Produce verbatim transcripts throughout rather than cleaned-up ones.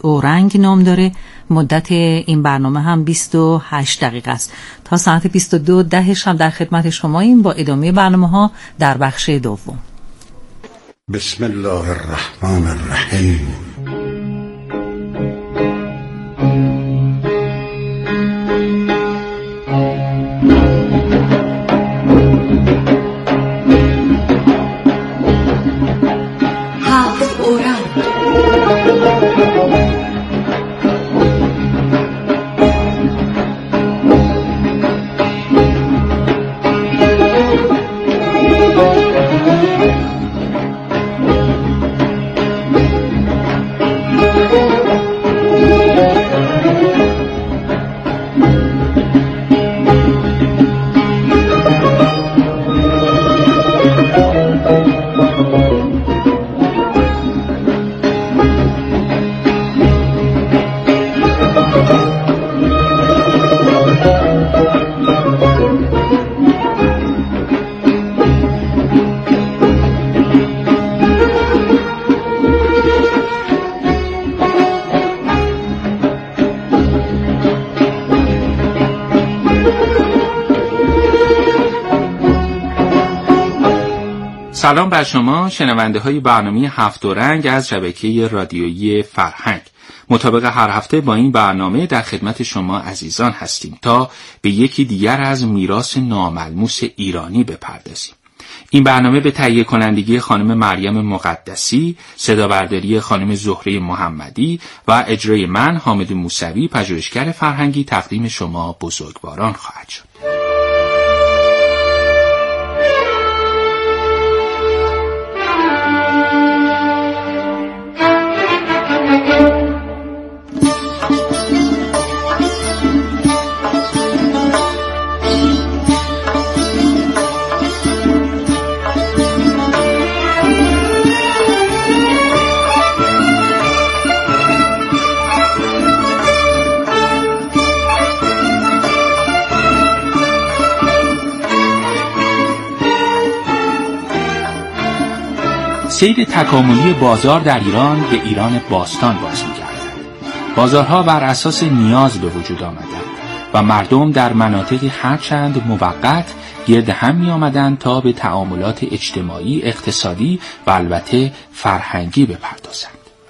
اورنگ نام داره. مدت این برنامه هم بیست و هشت دقیقه است. تا ساعت بیست و دو ده شب در خدمت شماییم با ادامه برنامه ها در بخش دوم. بسم الله الرحمن الرحیم. سلام بر شما شنونده های برنامه هفت و رنگ از شبکه رادیویی فرهنگ. مطابق هر هفته با این برنامه در خدمت شما عزیزان هستیم تا به یکی دیگر از میراث ناملموس ایرانی بپردازیم. این برنامه به تهیه کنندگی خانم مریم مقدسی، صدا برداری خانم زهره محمدی و اجرای من حامد موسوی پژوهشگر فرهنگی تقدیم شما بزرگواران خواهد شد. سیر تکاملی بازار در ایران به ایران باستان باز می‌گردد. بازارها بر اساس نیاز به وجود آمدند و مردم در مناطقی هرچند موقت گرد هم می‌آمدند تا به تعاملات اجتماعی، اقتصادی و البته فرهنگی بپردازند.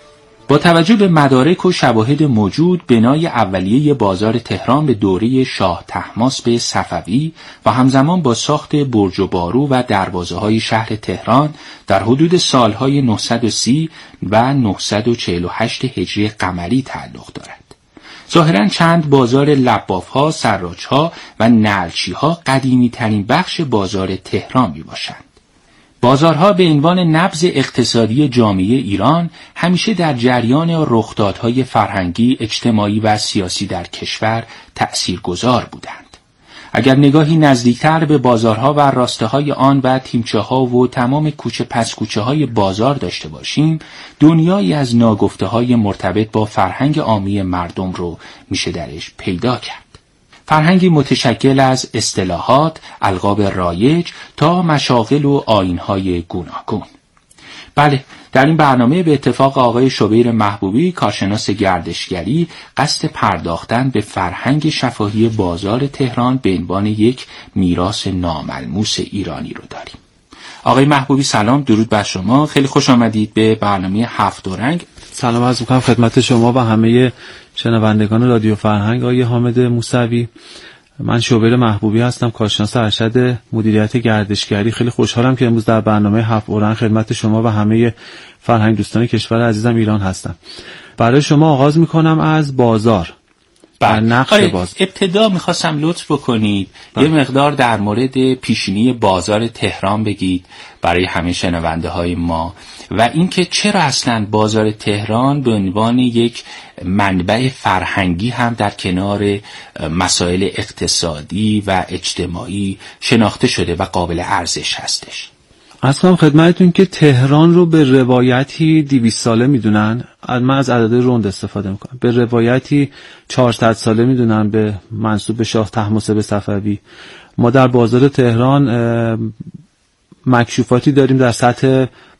با توجه به مدارک و شواهد موجود، بنای اولیه بازار تهران به دوره شاه طهماسب صفوی و همزمان با ساخت برج و بارو و دروازه‌های شهر تهران در حدود سالهای نهصد و سی و نهصد و چهل و هشت هجری قمری تعلق دارد. ظاهراً چند بازار لباف‌ها، سراج‌ها و نعلچی‌ها قدیمی‌ترین بخش بازار تهران می‌باشند. بازارها به عنوان نبض اقتصادی جامعه ایران همیشه در جریان رخدادهای فرهنگی، اجتماعی و سیاسی در کشور تأثیرگذار بودند. اگر نگاهی نزدیکتر به بازارها و راسته‌های آن و تیمچه‌ها و تمام کوچه پس کوچه‌های بازار داشته باشیم، دنیایی از ناگفته‌های مرتبط با فرهنگ عامی مردم رو میشه درش پیدا کرد. فرهنگی متشکل از اصطلاحات، القاب رایج تا مشاغل و آیین‌های گوناگون. بله، در این برنامه به اتفاق آقای شوبیر محبوبی، کارشناس گردشگری، قصد پرداختن به فرهنگ شفاهی بازار تهران به عنوان یک میراث ناملموس ایرانی رو داریم. آقای محبوبی سلام، درود بر شما. خیلی خوش آمدید به برنامه هفت و رنگ. سلام عرض می‌کنم خدمت شما و همه شنوندگان رادیو فرهنگ. آقای حامد موسوی، من شوبیر محبوبی هستم، کارشناس ارشد مدیریت گردشگری. خیلی خوشحالم که امروز در برنامه هفت و رنگ خدمت شما و همه فرهنگ دوستان کشور عزیزم ایران هستم. برای شما آغاز می‌کنم از بازار. بر نقش آره، باز ابتدا میخواستم لطف بکنید بله. یه مقدار در مورد پیشینی بازار تهران بگید برای همه شنونده های ما و اینکه چرا اصلا بازار تهران به عنوان یک منبع فرهنگی هم در کنار مسائل اقتصادی و اجتماعی شناخته شده و قابل ارزش هستش. عرض کنم خدمتتون که تهران رو به روایتی دویست ساله میدونن، من از عدد روند استفاده میکنم، به روایتی چهارصد ساله میدونن به منسوب به شاه طهماسب صفوی. ما در بازار تهران مکشوفاتی داریم در سطح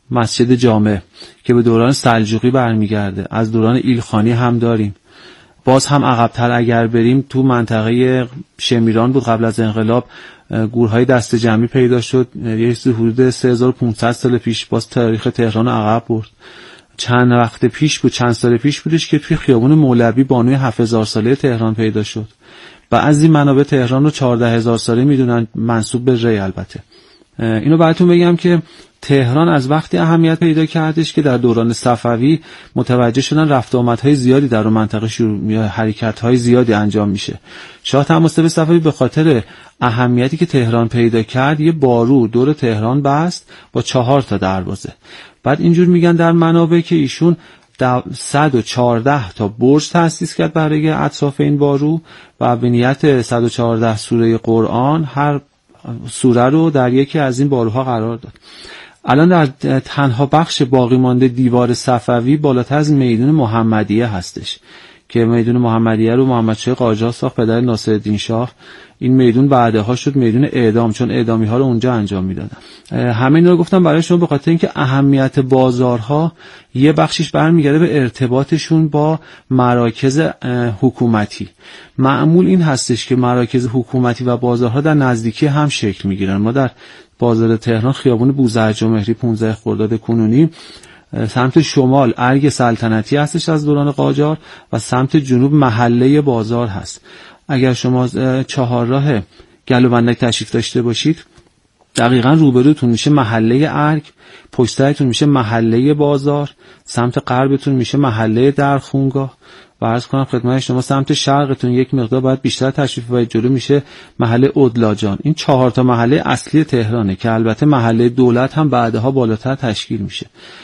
مسجد جامع که به دوران سلجوقی برمیگرده، از دوران ایلخانی هم داریم. باز هم عقب‌تر اگر بریم تو منطقه شمیران بود قبل از انقلاب گورهای دست جمعی پیدا شد، یه حدود سه هزار و پانصد سال پیش. باز تاریخ تهران عقب برد. چند وقت پیش بود، چند سال پیش بودش که توی خیابون مولوی بانوی هفت هزار ساله تهران پیدا شد. بعضی منابع تهران رو چهارده هزار ساله میدونن، منسوب به ری البته. اینو براتون بگم که تهران از وقتی اهمیت پیدا کردش که در دوران صفوی متوجه شدن رفت و آمدهای زیادی در اون منطقه شروع یا حرکت‌های زیادی انجام میشه. شاه طهماسب صفوی به خاطر اهمیتی که تهران پیدا کرد یه بارو دور تهران بست با چهار تا دروازه. بعد اینجور میگن در منابع که ایشون صد و چهارده تا برج تأسیس کرد برای اطراف این بارو و به نیت صد و چهارده سوره قرآن هر سوره رو در یکی از این باروها قرار داد. الان در تنها بخش باقی مانده دیوار صفوی بالاتر از میدون محمدیه هستش که میدون محمدیه رو محمدشاه قاجار ساخت، پدر ناصرالدین شاه. این میدون بعدها شد میدون اعدام، چون اعدامی ها رو اونجا انجام میدادن. همه اینا رو گفتم برای شما به خاطر اینکه اهمیت بازارها یه بخشش برمیگرده به ارتباطشون با مراکز حکومتی. معمول این هستش که مراکز حکومتی و بازارها در نزدیکی هم شکل میگیرن. ما در بازار تهران خیابون بوزرجمهری پانزده خرداد کنونی، سمت شمال ارگ سلطنتی هستش از دوران قاجار و سمت جنوب محله بازار هست. اگر شما چهارراه گلوبندک تشریف داشته باشید دقیقاً روبروتون میشه محله ارگ، پشت سرتون میشه محله بازار، سمت غربتون میشه محله درخونگاه و عرض کنم خدمت شما سمت شرقتون یک مقدار باید بیشتر تشریف ببرید جلو میشه محله ادلاجان. این چهار تا محله اصلی تهرانه که البته محله دولت هم بعدها بالاتر تشکیل میشه.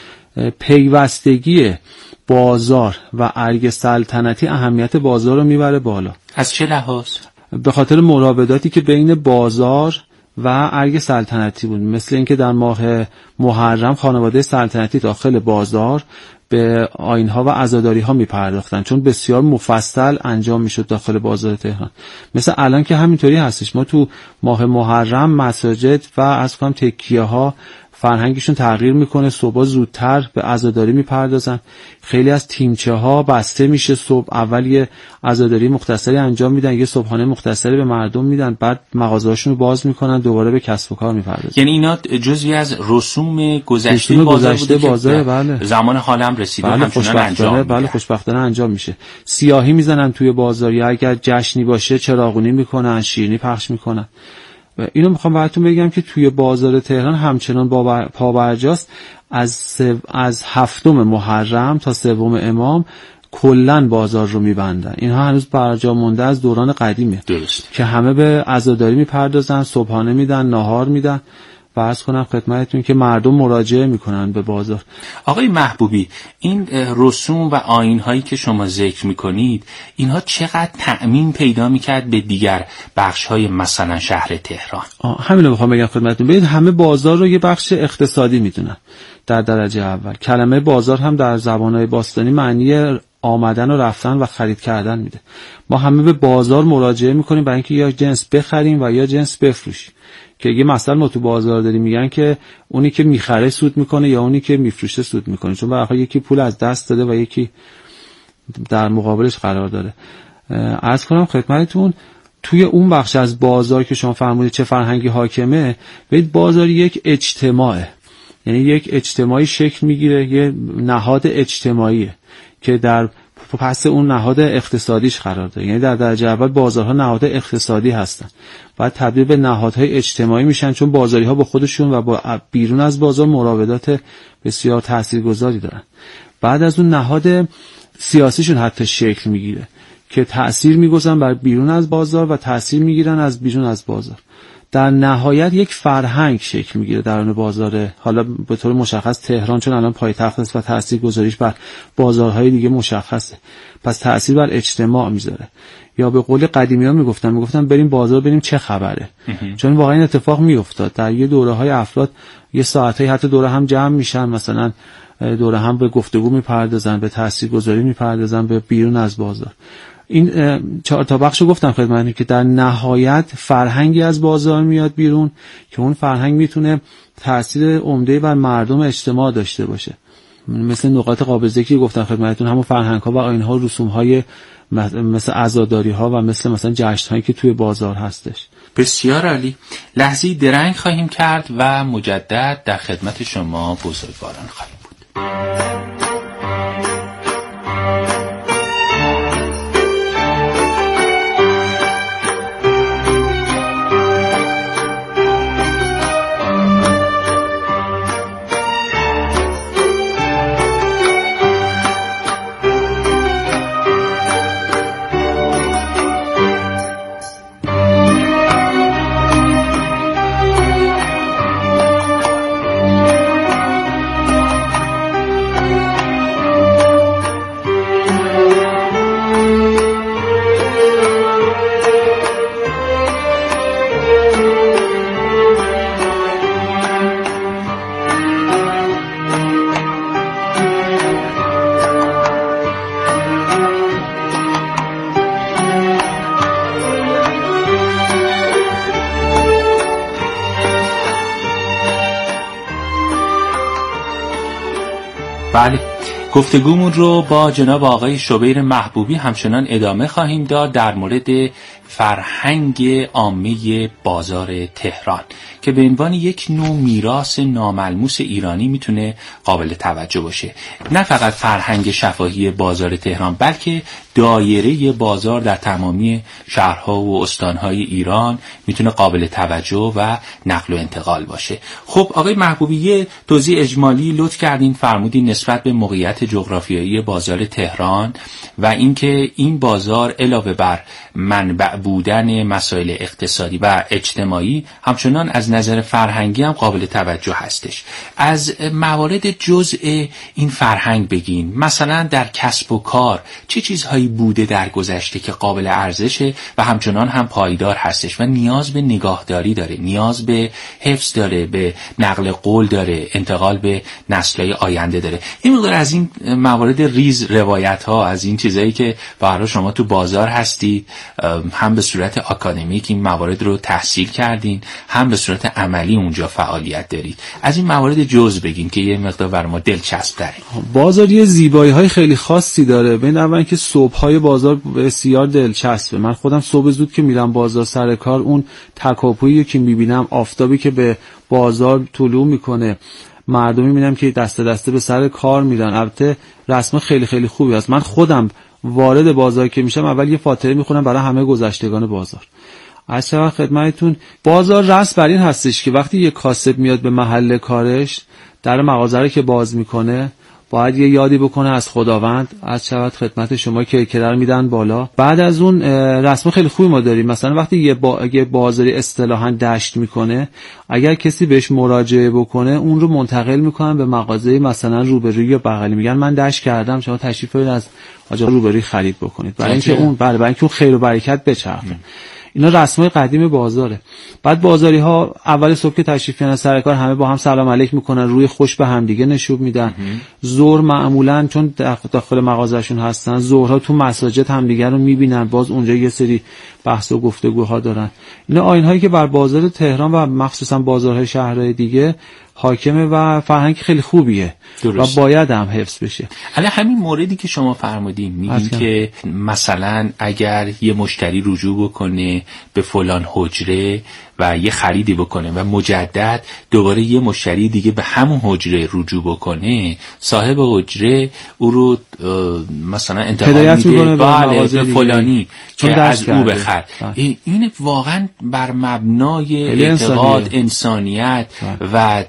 پیوستگی بازار و ارگ سلطنتی اهمیت بازار رو میبره بالا. از چه لحاظ؟ به خاطر مرابطاتی که بین بازار و ارگ سلطنتی بود. مثل اینکه در ماه محرم خانواده سلطنتی داخل بازار به آیین‌ها و عزاداری‌ها می‌پرداختن، چون بسیار مفصل انجام می‌شد داخل بازار تهران. مثل الان که همینطوری هستش. ما تو ماه محرم مساجد و از کنم تکیه‌ها فرهنگشون تغییر میکنه، صبح زودتر به عزاداری میپردازن. خیلی از تیمچه ها بسته میشه صبح، اول یه عزاداری مختصری انجام میدن، یه صبحانه مختصری به مردم میدن، بعد مغازه‌هاشون رو باز میکنن، دوباره به کسب و کار میپردازن. یعنی اینا جزئی از رسوم گذشته رسوم بازار گذشته بوده بازار که بله. زمان حالم رسیده بله همچنان انجام میشه. بله خوشبختانه انجام میشه. سیاهی میزنن توی بازار، یا اگر جشنی باشه چراغونی میکنن، شیرینی پخش میکنن. اینو میخوام براتون بگم که توی بازار تهران همچنان با پابرجاست. از سو... از هفتم محرم تا سوم امام کلن بازار رو میبندن. اینها هنوز برجا مونده از دوران قدیمه. درست. که همه به عزاداری میپردازن، صبحانه میدن، ناهار میدن و عرض کنم خدمتتون که مردم مراجعه میکنن به بازار. آقای محبوبی، این رسوم و آیین‌هایی که شما ذکر میکنید اینها چقدر تأمین پیدا میکرد به دیگر بخش‌های مثلا شهر تهران؟ همین رو میخوام بگم خدمتتون. ببینید همه بازار رو یه بخش اقتصادی میدونن در درجه اول. کلمه بازار هم در زبان‌های باستانی معنی آمدن و رفتن و خرید کردن میده. ما همه به بازار مراجعه میکنیم برای اینکه یا جنس بخریم و یا جنس بفروشیم. که یه مثلا ما تو بازار داریم میگن که اونی که میخره سود میکنه یا اونی که میفروشه سود میکنه، چون برای یکی پول از دست داده و یکی در مقابلش قرار داره. عرض کنم خدمتتون توی اون بخش از بازار که شما فرمودید چه فرهنگی حاکمه، ببینید بازار یک اجتماعه، یعنی یک اجتماعی شکل میگیره، یه نهاد اجتماعیه که در پس اون نهاد اقتصادیش قرار داره. یعنی در درجه اول بازارها نهاد اقتصادی هستن، بعد تبدیل به نهادهای اجتماعی میشن، چون بازاری ها با خودشون و با بیرون از بازار مراودات بسیار تاثیرگذاری دارن. بعد از اون نهاد سیاسیشون حتی شکل میگیره که تأثیر میگذارن بر بیرون از بازار و تأثیر میگیرن از بیرون از بازار. در نهایت یک فرهنگ شکل میگیره درون بازار، حالا به طور مشخص تهران چون الان پایتخت است و تأثیر گذاریش بر بازارهای دیگه مشخصه، پس تأثیر بر اجتماع میذاره. یا به قول قدیمی ها میگفتن میگفتن بریم بازار بریم چه خبره، چون واقعا اتفاق میافتاد. در یه دوره های افراد یه ساعتایی حتی دوره هم جمع میشن، مثلا دوره هم به گفتگو میپردازن، به تأثیر گذاری میپردازن به بیرون از بازار. این چهار تا بخشو گفتم خدمتتون که در نهایت فرهنگی از بازار میاد بیرون که اون فرهنگ میتونه تأثیر عمده بر مردم اجتماع داشته باشه. مثل نقاط قابل ذکری گفتم خدمتتون، همون فرهنگ‌ها و آیین‌ها، رسوم‌های مثل عزاداری‌ها و مثل مثلا جشن‌هایی که توی بازار هستش. بسیار عالی. لحظه‌ای درنگ خواهیم کرد و مجدد در خدمت شما بزرگواران خواهیم بود. بله، گفتگومون رو با جناب آقای شوبیر محبوبی همچنان ادامه خواهیم داد در مورد فرهنگ عامه بازار تهران که به عنوان یک نوع میراث ناملموس ایرانی میتونه قابل توجه باشه. نه فقط فرهنگ شفاهی بازار تهران، بلکه دایره بازار در تمامی شهرها و استانهای ایران میتونه قابل توجه و نقل و انتقال باشه. خب آقای محبوبی، یه توضیح اجمالی لطف کردین، فرمودین نسبت به موقعیت جغرافیایی بازار تهران و اینکه این بازار علاوه بر منبع بودن مسائل اقتصادی و اجتماعی همچنان از نظر فرهنگی هم قابل توجه هستش. از موارد جزء این فرهنگ بگین، مثلا در کسب و کار چه چیزهایی بوده در گذشته که قابل ارزشه و همچنان هم پایدار هستش و نیاز به نگاهداری داره، نیاز به حفظ داره، به نقل قول داره، انتقال به نسل‌های آینده داره. این مقدار از این موارد ریز روایت ها، از این چیزایی که برای شما تو بازار هستی، هم به صورت آکادمیک این موارد رو تحصیل کردین، هم به صورت عملی اونجا فعالیت دارید، از این موارد جزء بگین که یه مقدار بر ما دلچسب داره. بازار یه زیبایی‌های خیلی خاصی داره. ببین، اول که صبح‌های بازار بسیار دلچسبه. من خودم صبح زود که میرم بازار سر کار، اون تکاپویی که میبینم، آفتابی که به بازار طلوع میکنه، مردمی میبینم که دست دسته به سر کار میرن. البته رسم خیلی خیلی خوبی است. من خودم وارد بازار که میشم اول یه فاتحه میخونم برای همه گذشتگان بازار. از چه وقت خدمتتون، بازار رسم بر این هستش که وقتی یه کاسب میاد به محل کارش، در مغازه رو که باز میکنه باید یه یادی بکنه از خداوند. از چه وقت خدمت شما که کرر میدن بالا. بعد از اون رسم خیلی خوبی ما داریم. مثلا وقتی یه, با... یه بازاری اصطلاحاً دشت میکنه، اگر کسی بهش مراجعه بکنه اون رو منتقل میکنن به مغازه مثلا روبروی یا بغلی، میگن من دشت کردم، شما تشریف بیارید از آجا روبروی خرید بکنید، برای اینکه اون برای اینکه اون خیر و برکت بچرخه. اینا رسمای قدیم بازاره. بعد بازاری ها اول صبح که تشریف میارن سر کار، همه با هم سلام علیک میکنن، روی خوش به هم دیگه نشون میدن. ظهر معمولا چون داخل مغازهشون هستن، ظهرها تو مساجد هم دیگه رو میبینن، باز اونجا یه سری بحث و گفتگوها دارن. اینا آیین‌هایی که بر بازار تهران و مخصوصا بازارهای شهرهای دیگه حاکمه و فرهنگ خیلی خوبیه درست. و باید هم حفظ بشه. حالا همین موردی که شما فرمودین، میگین که مثلا اگر یه مشتری رجوع بکنه به فلان حجره و یه خریدی بکنه و مجدد دوباره یه مشتری دیگه به همون حجره رجوع بکنه، صاحب حجره او رو مثلا انتقال میده بله به فلانی که از او بخر. این واقعا بر مبنای اعتقاد، انسانیت و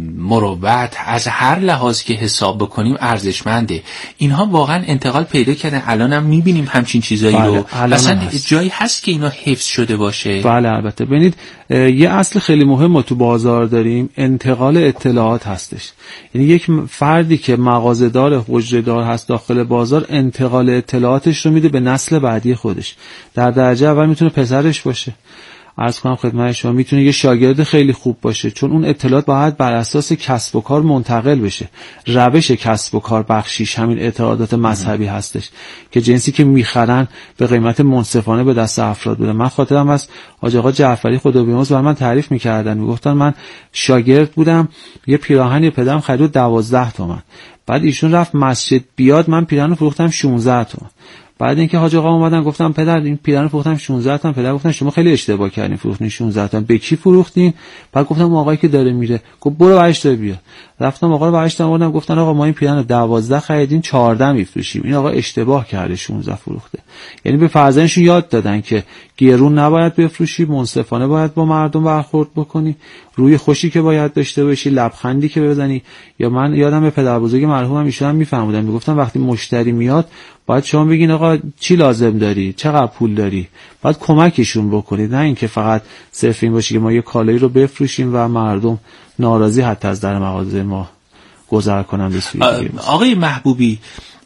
مروت از هر لحاظ که حساب بکنیم ارزشمنده. اینها واقعا انتقال پیدا کردن. الان هم میبینیم همچین چیزایی بله، رو. اصلا جایی هست که اینا حفظ شده باشه؟ بله البته. ببینید یه اصل خیلی مهم ما تو بازار داریم، انتقال اطلاعات هستش. یعنی یک فردی که مغازه‌دار حجره‌دار هست داخل بازار، انتقال اطلاعاتش رو میده به نسل بعدی خودش. در درجه اول میتونه پسرش باشه، عرض کنم خدمت شما میتونه یه شاگرد خیلی خوب باشه، چون اون اطلاعات باید بر اساس کسب و کار منتقل بشه. روش کسب و کار بخشیش همین اعتقادات مذهبی هستش که جنسی که میخرن به قیمت منصفانه به دست افراد بده. من خاطرم از حاج آقا جعفری خدا بیامرز برای من تعریف میکردن، میگفتن من شاگرد بودم، یه پیراهن پدرم خرید دوازده تومن، بعد ایشون رفت مسجد بیاد، من پیراهن فروختم شانزده تومن. بعد اینکه حاج آقا اومدن گفتم پدر این پیراهن فروختم شانزده تومن، پدر گفتن شما خیلی اشتباه کردین، فروختین شانزده تومن، به کی فروختین؟ بعد گفتم آقایی که داره میره. گفت برو برش دار بیا. رفتم آقا رو برش دار آوردم، گفتن آقا ما این پیراهن دوازده خریدیم چهارده میفروشیم، این آقا اشتباه کرده شانزده فروخته. یعنی به فرزندشون یاد دادن که گرون نباید بفروشی، منصفانه باید با مردم برخورد بکنی، روی خوشی که باید داشته باشی، لبخندی که بزنی. یا من یادم به پدربزرگ مرحومم ایشون میفهمودن، میگفتن وقتی مشتری میاد باید شما بگین آقا چی لازم داری، چقدر پول داری، باید کمکشون بکنید، نه اینکه فقط صرف این باشه که ما یه کالایی رو بفروشیم و مردم ناراضی حتی از در مغازه ما گذر کنن به سوی دیگه. آقای محبوبی،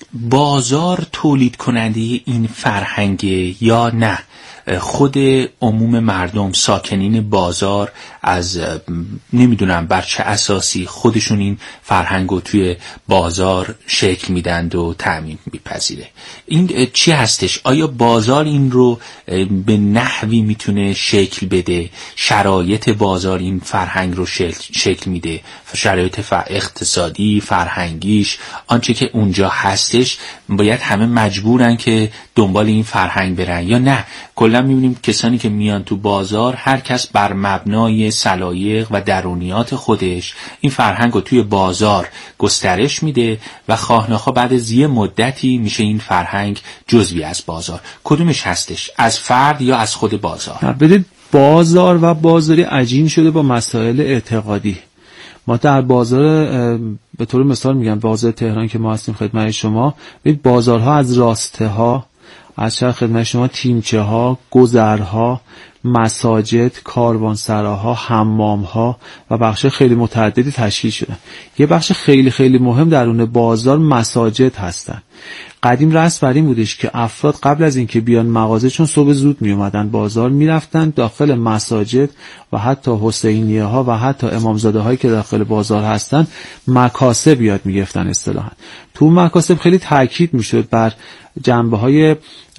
بازار تولید کننده این فرهنگه یا نه خود عموم مردم ساکنین بازار از نمیدونم بر چه اساسی خودشون این فرهنگو توی بازار شکل میدند و تعمیم میپذیره؟ این چی هستش؟ آیا بازار این رو به نحوی میتونه شکل بده؟ شرایط بازار این فرهنگ رو شکل, شکل میده؟ شرایط اقتصادی، فرهنگیش، آنچه که اونجا هستش باید همه مجبورن که دنبال این فرهنگ برن یا نه کلا میبینیم کسانی که میان تو بازار هر کس بر مبنای سلایق و درونیات خودش این فرهنگ رو توی بازار گسترش میده و خواه نخواه بعد از یه مدتی میشه این فرهنگ جزوی از بازار. کدومش هستش؟ از فرد یا از خود بازار؟ بدید بازار و بازاری عجین شده با مسائل اعتقادی. ما در بازار به طور مثال میگم بازار تهران که ما هستیم خدمت شما، ببینید بازارها از راسته ها، از چه خدمت شما تیمچه ها، گذرها، مساجد، کاروانسراها، حمامها و بخش خیلی متعددی تشکیل شدن. یه بخش خیلی خیلی مهم درون بازار مساجد هستن. قدیم رسم بر این بودش که افراد قبل از اینکه بیان مغازه، چون صبح زود می اومدن بازار، میرفتن داخل مساجد و حتی حسینیه ها و حتی امامزاده هایی که داخل بازار هستن مکاسب یاد میگرفتن. اصطلاحاً تو مکاسب خیلی تاکید میشد بر جنبه های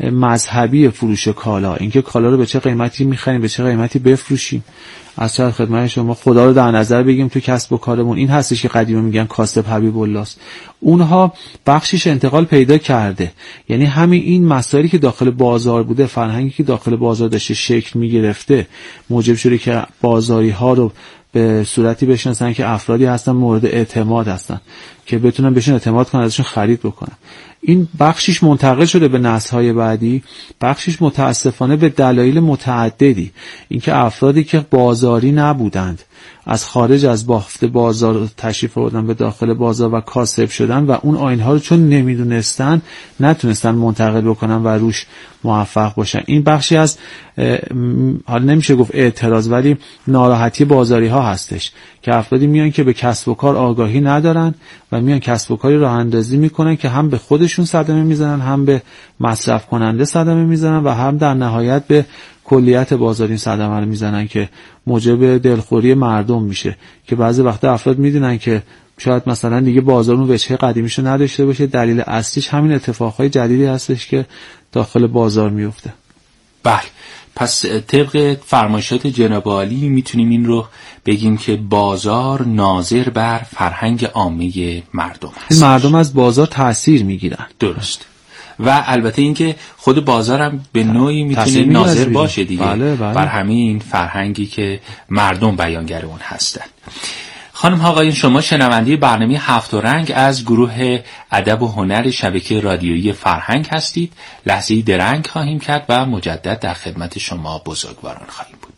مذهبی فروش کالا، اینکه کالا رو به چه قیمتی میخریم، به چه قیمتی بفروشیم. از چه خدمت شما خدا رو در نظر بگیم تو کسب و کارمون. این هستش که قدیما میگن کاسب حبیب الله است. اونها بخشش انتقال پیدا کرده، یعنی همین این مسائلی که داخل بازار بوده، فرهنگی که داخل بازار داشته شکل میگرفته، موجب شده که بازاری ها رو به صورتی بشناسن که افرادی هستن مورد اعتماد هستن که بتونن بهشون اعتماد کنن، ازشون خرید بکنن. این بخشش منتقل شده به نسل‌های بعدی، بخشش متاسفانه به دلایل متعددی، اینکه افرادی که بازاری نبودند از خارج از بافت بازار تشریف آوردن به داخل بازار و کاسب شدن و اون آیین‌ها رو چون نمیدونستن نتونستن منتقل بکنن و روش موفق باشن. این بخشی از حالا نمیشه گفت اعتراض، ولی ناراحتی بازاری ها هستش که افرادی میان که به کسب و کار آگاهی ندارن و میان کسب و کاری راه اندازی میکنن که هم به خودشون صدمه میزنن، هم به مصرف کننده صدمه میزنن و هم در نهایت به کلیت بازار این صدمه رو میزنن که موجب دلخوری مردم میشه که بعضی وقتا افراد میدونن که شاید مثلا دیگه بازار اون وجهه قدیمیشو نداشته باشه. دلیل اصلیش همین اتفاقهای جدیدی هستش که داخل بازار میفته. بله، پس طبق فرمایشات جناب عالی میتونیم این رو بگیم که بازار ناظر بر فرهنگ عامه مردم هست. مردم از بازار تأثیر میگیرن. درست. و البته اینکه خود بازارم به نوعی میتونه ناظر باشه دیگه. بله بله. بر همین فرهنگی که مردم بیانگر اون هستن. خانم ها آقایان، شما شنونده برنامه هفت رنگ از گروه ادب و هنر شبکه رادیویی فرهنگ هستید. لحظه‌ای درنگ خواهیم کرد و مجدد در خدمت شما بزرگواران خواهیم بود.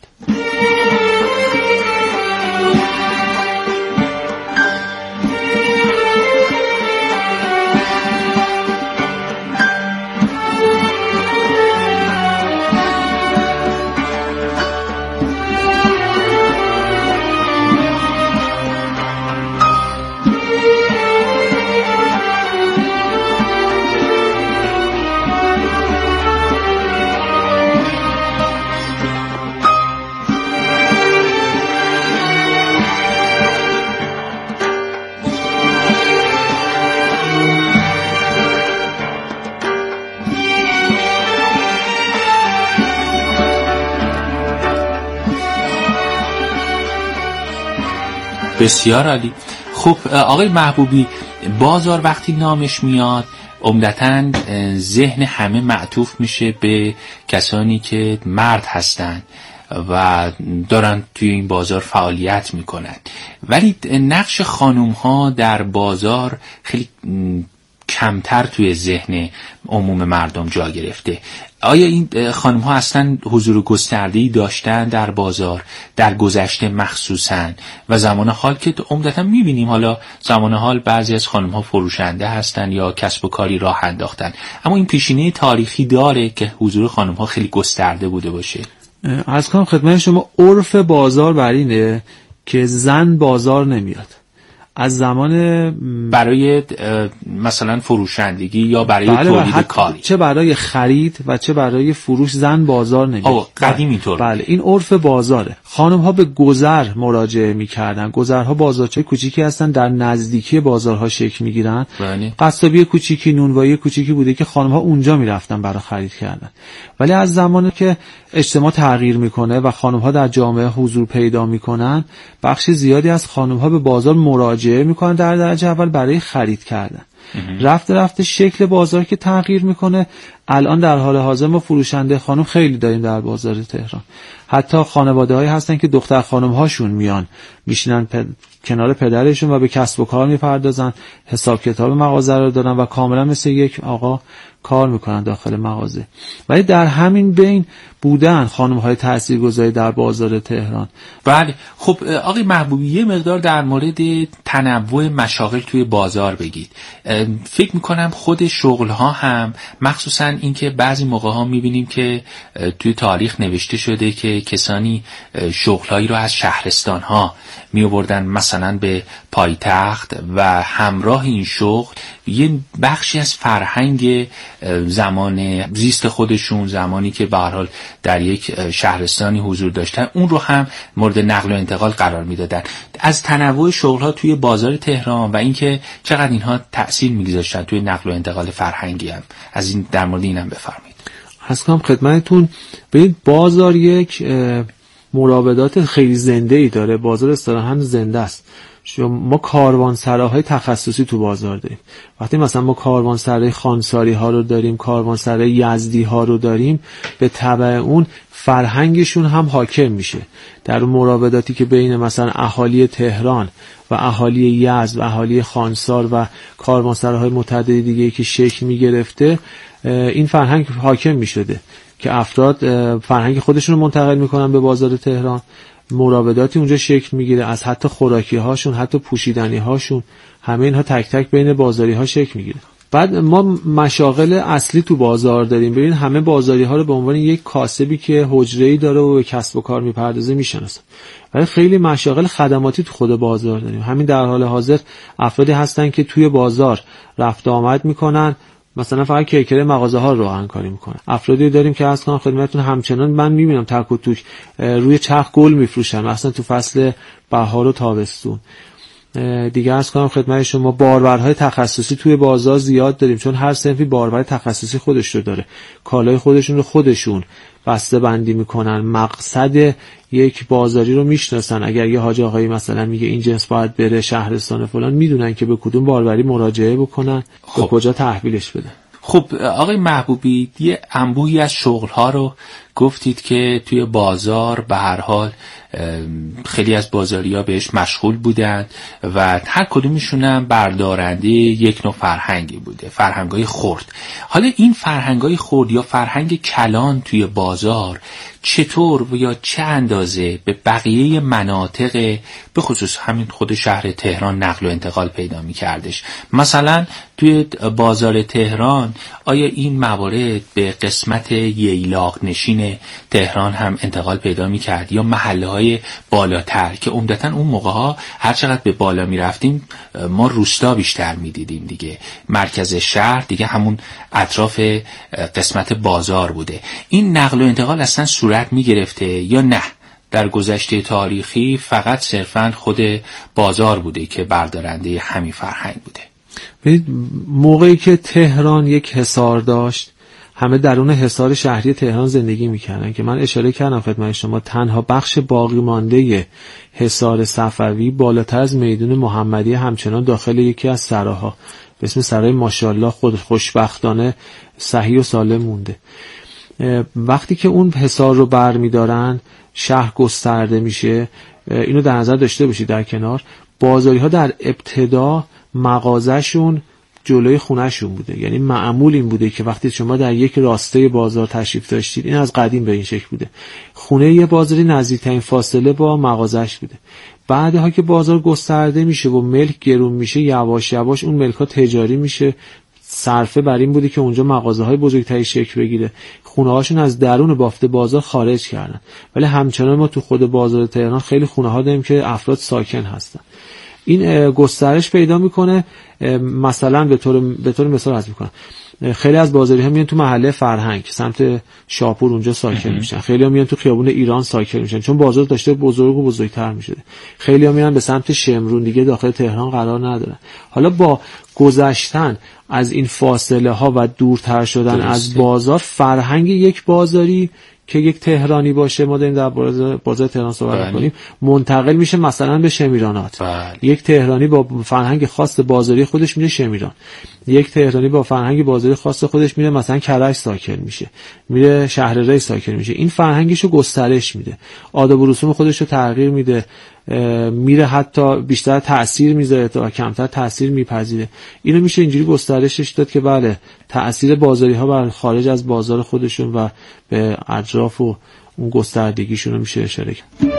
بسیار عالی. خب آقای محبوبی، بازار وقتی نامش میاد عمدتاً ذهن همه معطوف میشه به کسانی که مرد هستند و دارن توی این بازار فعالیت میکنن، ولی نقش خانوم ها در بازار خیلی کمتر توی ذهن عموم مردم جا گرفته. آیا این خانم ها اصلا حضور گسترده‌ای داشتن در بازار در گذشته مخصوصا و زمان حال که عمدتا میبینیم حالا زمان حال بعضی از خانم ها فروشنده هستن یا کسب و کاری راه انداختن، اما این پیشینه تاریخی داره که حضور خانم ها خیلی گسترده بوده باشه؟ عرض کنم خدمت شما عرف بازار بر اینه که زن بازار نمیاد. از زمان برای مثلا فروشندگی یا برای بله تولید کاری، چه برای خرید و چه برای فروش زن بازار نمیاد. قدیم اینطور. بله این عرف بازاره. خانم ها به گذر مراجعه میکردن. گذرها بازارچه کوچیکی هستن در نزدیکی بازارها شکل میگیرن. بله. قصابی کوچیکی، نونوایی کوچیکی بوده که خانم ها اونجا میرفتن برای خرید کردن. ولی از زمانی که اجتماع تغییر میکنه و خانم ها در جامعه حضور پیدا میکنن، بخش زیادی از خانم ها به بازار مراجعه میکنن در درجه اول برای خرید کردن. رفته رفته شکل بازار که تغییر میکنه، الان در حال حاضر ما فروشنده خانم خیلی داریم در بازار تهران. حتی خانواده هایی هستن که دختر خانم هاشون میان میشینن پد... کنار پدرشون و به کسب و کار میپردازن، حساب کتاب مغازه رو دارن و کاملا مثل یک آقا کار میکنن داخل مغازه. ولی در همین بین بودن خانم های تاثیرگذاری در بازار تهران. بله. خب آقای محبوبی یه مقدار در مورد تنوع مشاغل توی بازار بگید. فکر میکنم خود شغل ها هم، مخصوصا اینکه بعضی موقع ها میبینیم که توی تاریخ نوشته شده که کسانی شغل هایی رو از شهرستان ها می آوردن مثلا به پایتخت و همراه این شغل یه بخشی از فرهنگ زمان زیست خودشون، زمانی که به هر حال در یک شهرستانی حضور داشتن، اون رو هم مورد نقل و انتقال قرار میدادن. از تنوع شغل ها توی بازار تهران و اینکه چقدر اینها تأثیر میگذاشتن توی نقل و انتقال فرهنگی هم، از این در مورد اینم بفرمایید. از کنم خدمتتون. ببین بازار یک مراودات خیلی زنده ای داره. بازار اصطلاحاً زنده است. ما کاروانسراهای تخصصی تو بازار داریم. وقتی مثلا ما کاروانسرای خانساری ها رو داریم، کاروانسرای یزدی ها رو داریم، به تبع اون فرهنگشون هم حاکم میشه. در مراوداتی که بین مثلا اهالی تهران و اهالی یزد و اهالی خانسار و کاروانسراهای متعدد دیگه که شکل میگرفته، این فرهنگ حاکم میشده که افراد فرهنگ خودشون رو منتقل میکنن به بازار تهران. مراوداتی اونجا شکل میگیره، از حتی خوراکی هاشون، حتی پوشیدنی هاشون، همه اینها تک تک بین بازاری ها شکل میگیره. بعد ما مشاغل اصلی تو بازار داریم. ببین همه بازاری ها رو به عنوان یک کاسبی که حجره‌ای داره و به کسب و کار میپردازه میشناسن. ولی خیلی مشاغل خدماتی تو خود بازار داریم. همین در حال حاضر افرادی هستن که توی بازار رفت آمد میکنن، مثلا فقط کرکره مغازه ها رو راهن کاری میکنن. افرادی داریم که از کنم خدمتتون همچنان من میبینم تک و توک روی چرخ گل میفروشن، مثلا تو فصل بهار و تابستون. دیگه از کنم خدمت شما باربرهای تخصصی توی بازار زیاد داریم، چون هر صنفی باربر تخصصی خودش رو داره، کالای خودشون رو خودشون بسته بندی میکنن، مقصد یک بازاری رو میشناسن. اگر یه حاج آقایی مثلا میگه این جنس باید بره شهرستان فلان، میدونن که به کدوم باربری مراجعه بکنن، به کجا تحویلش بدن. خب آقای محبوبی، یه انبوهی از شغل‌ها رو گفتید که توی بازار به هر حال خیلی از بازاری‌ها بهش مشغول بودند و هر کدومشون هم بردارنده یک نوع فرهنگی بوده، فرهنگای خرد. حالا این فرهنگای خرد یا فرهنگ کلان توی بازار چطور و یا چه اندازه به بقیه مناطق به خصوص همین خود شهر تهران نقل و انتقال پیدا می کردش؟ مثلا توی بازار تهران آیا این موارد به قسمت ییلاق نشین تهران هم انتقال پیدا می کرد یا محله های بالاتر که عمدتاً اون موقع ها هر چقدر به بالا می رفتیم ما روستا بیشتر می دیدیم دیگه، مرکز شهر دیگه همون اطراف قسمت بازار بوده. این نقل و انتقال اصلا صورت می گرفته یا نه در گذشته تاریخی فقط صرفاً خود بازار بوده که بردارنده همین فرهنگ بوده؟ موقعی که تهران یک حصار داشت، همه درون حصار شهری تهران زندگی میکردن که من اشاره کردم خدمت شما تنها بخش باقی مانده حصار صفوی بالاتر از میدون محمدی همچنان داخل یکی از سراها به اسم سرای ماشاءالله خود خوشبختانه صحیح و سالم مونده. وقتی که اون حصار رو برمیدارن شهر گسترده میشه. اینو در نظر داشته باشید در کنار بازاری ها در ابتدا مغازه‌شون جلوی خونه‌شون بوده، یعنی معمول این بوده که وقتی شما در یک راسته بازار تشریف داشتید، این از قدیم به این شکل بوده، خونه یه بازاری نزدیکترین فاصله با مغازه‌اش بوده. بعدها که بازار گسترده میشه و ملک گرون میشه یواش یواش اون ملک‌ها تجاری میشه. صرفه بر این بوده که اونجا مغازه‌های بزرگتری شکل بگیره. خونه‌هاشون از درون بافت بازار خارج کردن. ولی همچنان ما تو خود بازار تهران خیلی خونه‌ها داریم که افراد ساکن هستن. این گسترش پیدا میکنه. مثلا به طور به طور مثال عرض میکنم خیلی از بازاری ها میان تو محله فرهنگ سمت شاپور اونجا ساکن میشن. خیلی ها میان تو خیابون ایران ساکن میشن چون بازار داشته بزرگ و بزرگتر میشه. خیلی ها میان به سمت شمرون دیگه داخل تهران قرار ندارن. حالا با گذشتن از این فاصله ها و دورتر شدن درسته. از بازار فرهنگ یک بازاری که یک تهرانی باشه، ما داریم در بازار, بازار تهران صحبت می‌کنیم، منتقل میشه مثلا به شمیرانات. بله. یک تهرانی با فرهنگ خاص بازاری خودش میره شمیران، یک تهرانی با فرهنگ بازاری خاص خودش میره مثلا کرج ساکن میشه، میره شهر ری ساکن میشه. این فرهنگشو گسترش میده، آداب و رسوم خودشو تغییر میده، میره حتی بیشتر تأثیر میذاره تا کمتر تأثیر میپذیره. اینو میشه اینجوری گسترشش داد که بله تأثیر بازاری ها بر خارج از بازار خودشون و به اطراف و اون گستردگیشون رو میشه اشاره کرد.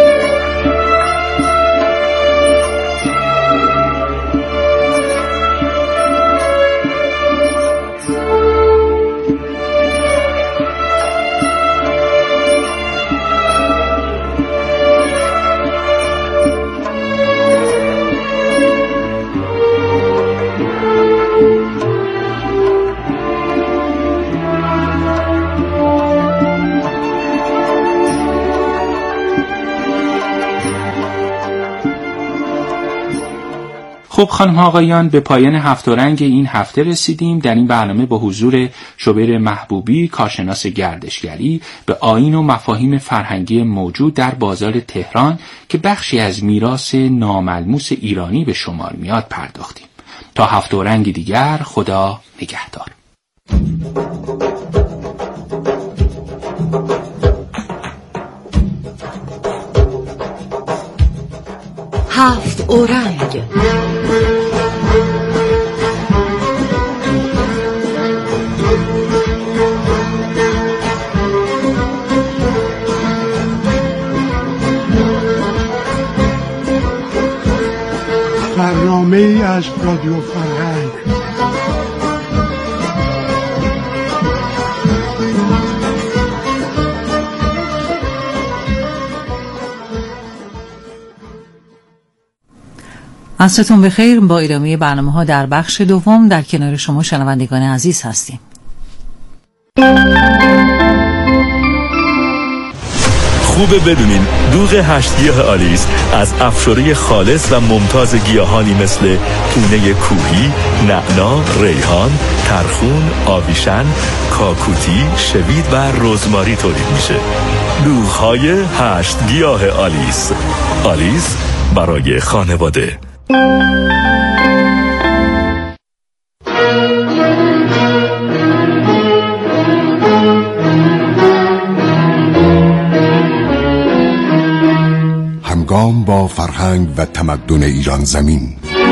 خب خانم آقایان، به پایان هفت رنگ این هفته رسیدیم. در این برنامه با حضور شوبر محبوبی، کارشناس گردشگری، به آیین و مفاهیم فرهنگی موجود در بازار تهران که بخشی از میراث ناملموس ایرانی به شمار میاد پرداختیم. تا هفت رنگ دیگر، خدا نگهدار. هفت اورنگ. برنامه ای از رادیو فرهنگ. عصرتون بخیر. با ادامه برنامه ها در بخش دوم در کنار شما شنوندگان عزیز هستیم. خوبه بدونین دوغ هشت گیاه آلیس از افشاره خالص و ممتاز گیاهانی مثل تونه کوهی، نعنا، ریحان، ترخون، آویشن، کاکوتی، شوید و رزماری تولید میشه. دوغ‌های هشت گیاه آلیس. آلیس برای خانواده. همگام با فرهنگ و تمدن ایران زمین.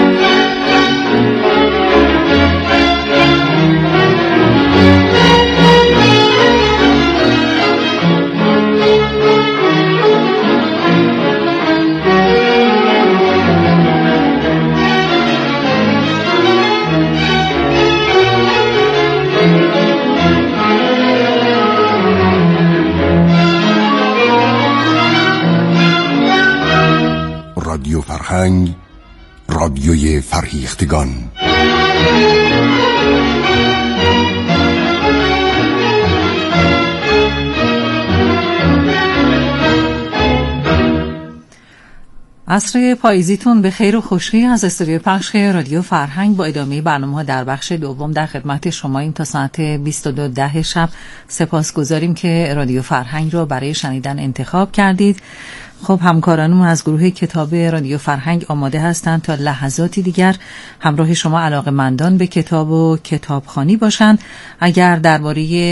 رادیو فرهنگ، رادیوی فرهیختگان. عصر پاییزیتون به خیر و خوشی از استودیو پخش رادیو فرهنگ با ادامه برنامه‌ها در بخش دوم در خدمت شماییم تا ساعت بیست و دو ده شب. سپاسگزاریم که رادیو فرهنگ رو برای شنیدن انتخاب کردید. خب همکارانم از گروه کتاب رادیو فرهنگ آماده هستند تا لحظاتی دیگر همراه شما علاقه‌مندان به کتاب و کتابخوانی باشند. اگر درباره